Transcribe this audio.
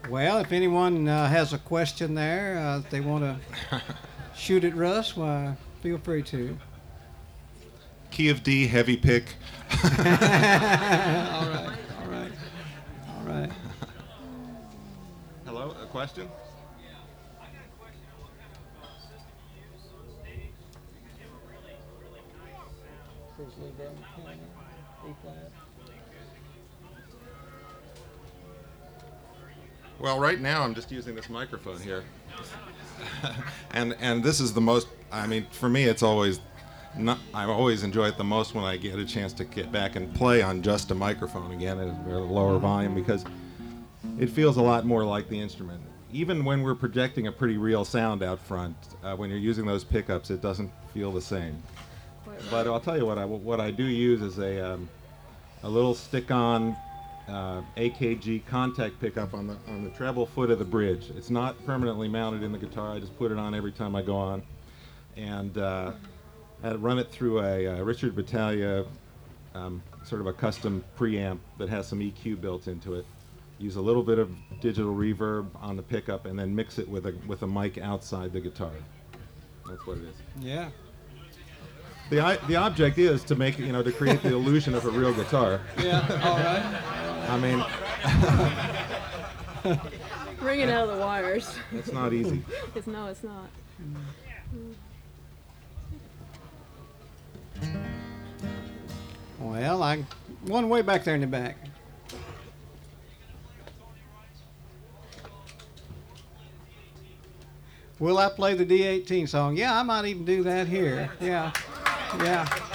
Well, if anyone has a question there, if they want to shoot at Russ, why, feel free to. Key of D, heavy pick. All right, all right, all right. Hello, a question? Well, right now I'm just using this microphone here, and this is the most. I mean, for me, it's always. Not, I always enjoy it the most when I get a chance to get back and play on just a microphone again at a lower volume because it feels a lot more like the instrument. Even when we're projecting a pretty real sound out front, when you're using those pickups, it doesn't feel the same. But I'll tell you what I do use is a little stick-on AKG contact pickup on the treble foot of the bridge. It's not permanently mounted in the guitar. I just put it on every time I go on, and I run it through a Richard Battaglia sort of a custom preamp that has some EQ built into it. Use a little bit of digital reverb on the pickup, and then mix it with a mic outside the guitar. That's what it is. Yeah. The object is to make to create the illusion of a real guitar. Yeah. All right. I mean, Ringing out of the wires. it's not easy. It's not. Well, one way back there in the back. Will I play the D18 song? Yeah, I might even do that here. Yeah. Yeah.